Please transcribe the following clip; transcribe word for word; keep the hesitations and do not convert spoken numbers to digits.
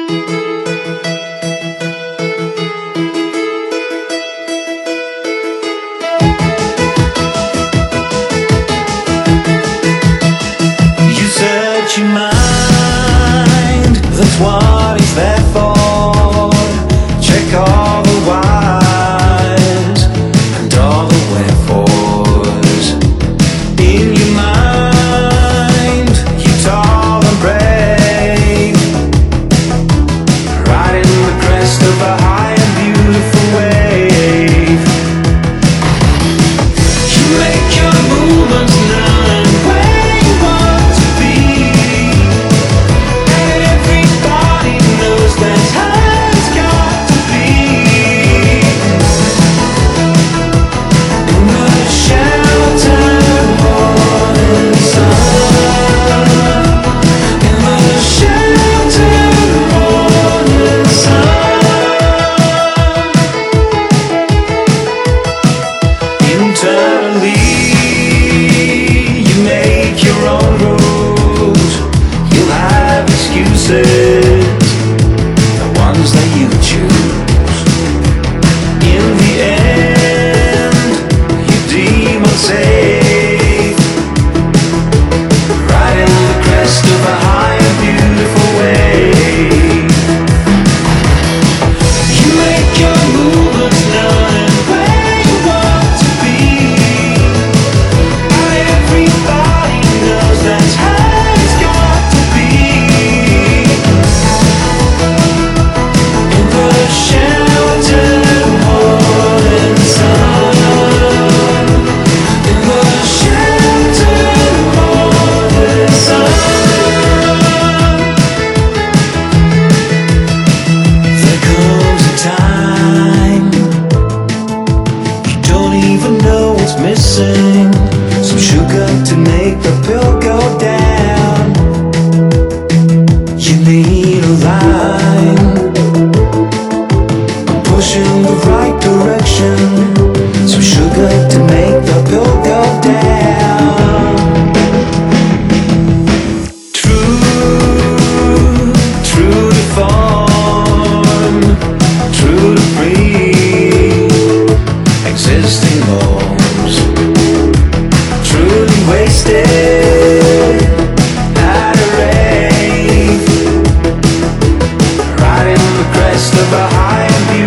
Your mind, that's what it's there for. Check all the whys and all the wherefores. In your mind, you're tall and brave, riding the crest of a high and beautiful wave. You make your movements now and where you want to be. That's how it's got to be. In the sheltered morning sun, in the sheltered morning sun. Internally, you make your own rules. You'll have excuses, ones that you choose. In the end, you deem unsafe, riding the crest of a high and beautiful wave. You make your movements known and where you want to be, and everybody knows that's how it's got to be. Missing some sugar to make the pill go down. You need a line pushing the right direction, some sugar to make the pill go down. True, true to form, true to breathe, existing norms. Truly wasted at a rave, riding the crest of a high and